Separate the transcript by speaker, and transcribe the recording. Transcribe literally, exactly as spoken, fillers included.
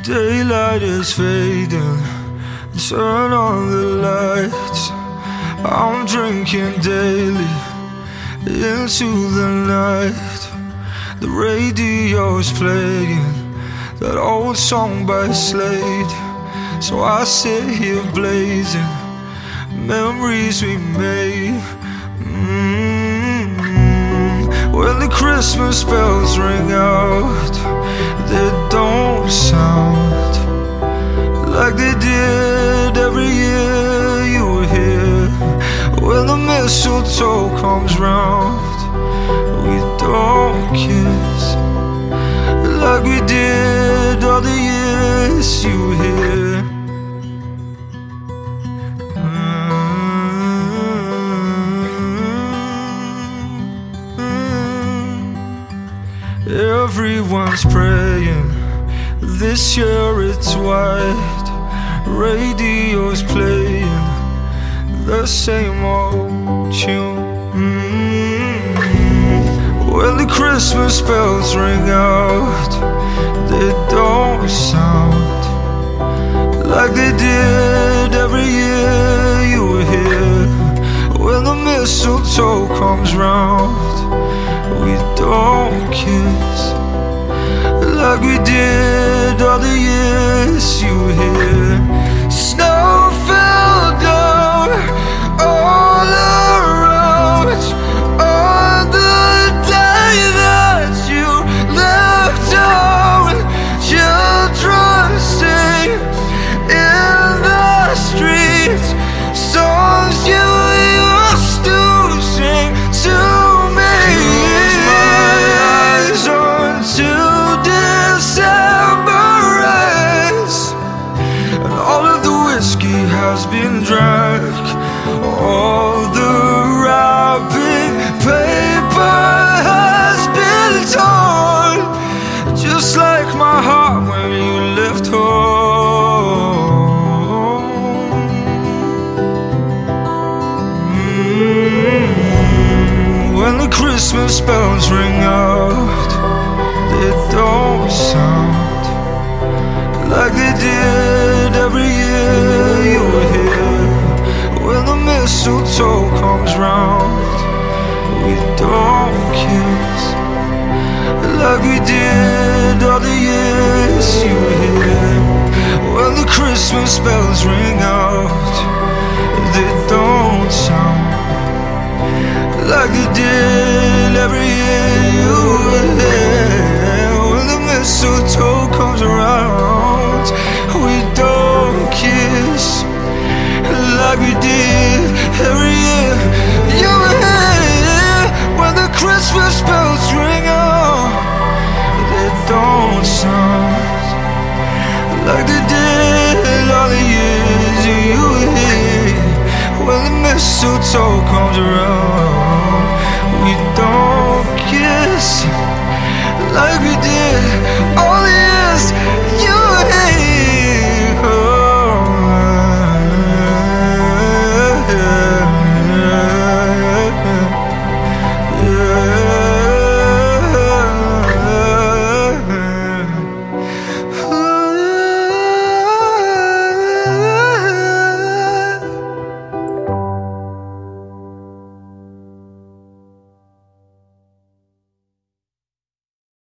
Speaker 1: Daylight is fading, turn on the lights. I'm drinking daily into the night. The radio's playing that old song by Slade. So I sit here blazing memories we made. mm-hmm. When the Christmas bells ring out, they don't sound like they did every year you were here. When the mistletoe comes round, we don't kiss like we did all the years you were here. Everyone's praying, this year it's white. Radio's playing the same old tune. mm-hmm. When the Christmas bells ring out, they don't sound like they did every year you were here. When the mistletoe comes round, we don't kiss like we did all the years you were here. Snow fell down all around on the day that you left town. Children sing in the streets songs you used to sing to me. Close my eyes until December ends, and all of the whiskey has been drank. All the wrapping paper has been torn, just like my heart when you left home. mm-hmm. When the Christmas bells ring out, they don't sound like they did every year you were here. When the mistletoe comes round, we don't kiss like we did all the years you were here. When the Christmas bells ring out, they don't sound like they did every year you were here. When the mistletoe comes around, we don't kiss like we did every year you were here. When the Christmas bells ring out, they don't sound like they did all the years you were here. When the mistletoe comes around, we don't kiss like we did